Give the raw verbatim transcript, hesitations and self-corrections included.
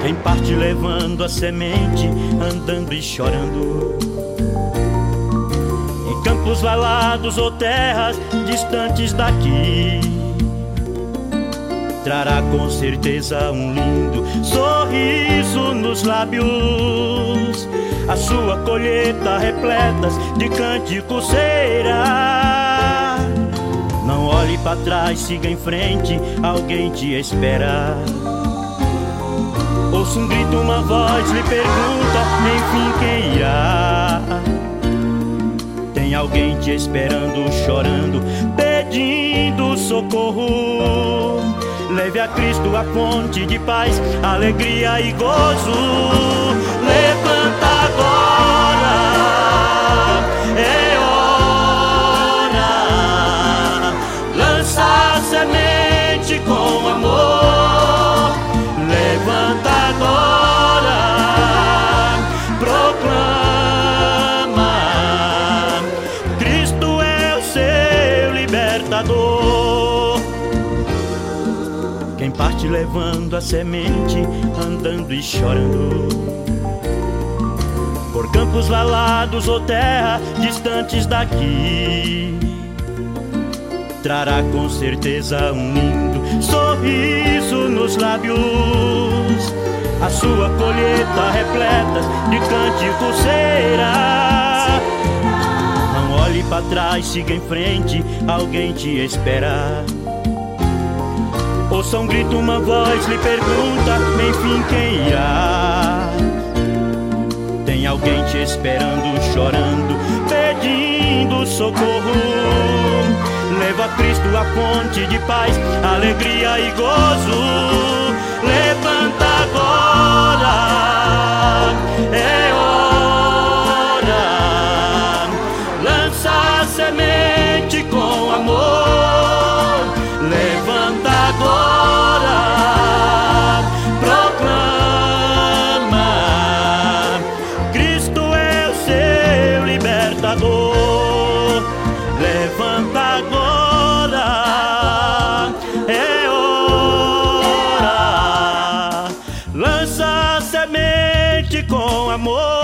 Quem parte levando a semente, andando e chorando, em campos valados ou terras distantes daqui, trará com certeza um lindo sorriso nos lábios, a sua colheita repletas de cânticos será. Não olhe para trás, siga em frente, alguém te espera. Ouça um grito, uma voz lhe pergunta, enfim quem irá? Tem alguém te esperando, chorando, pedindo socorro. Leve a Cristo a fonte de paz, alegria e gozo. Levanta agora, é hora. Lança a semente com amor. Levanta agora, proclama: Cristo é o seu libertador. Quem parte levando a semente, andando e chorando, por campos valados ou terra distantes daqui, trará com certeza um lindo sorriso nos lábios, a sua colheita repleta de cânticos será. Não olhe para trás, siga em frente, alguém te espera. Ouça um grito, uma voz lhe pergunta, enfim quem irá? Tem alguém te esperando, chorando, pedindo socorro. Leva a Cristo a fonte de paz, alegria e gozo. Levanta agora, é hora. Lança a semente com amor. Levanta agora, proclama: Cristo é o seu libertador. Levanta agora, é hora. Lança a semente com amor.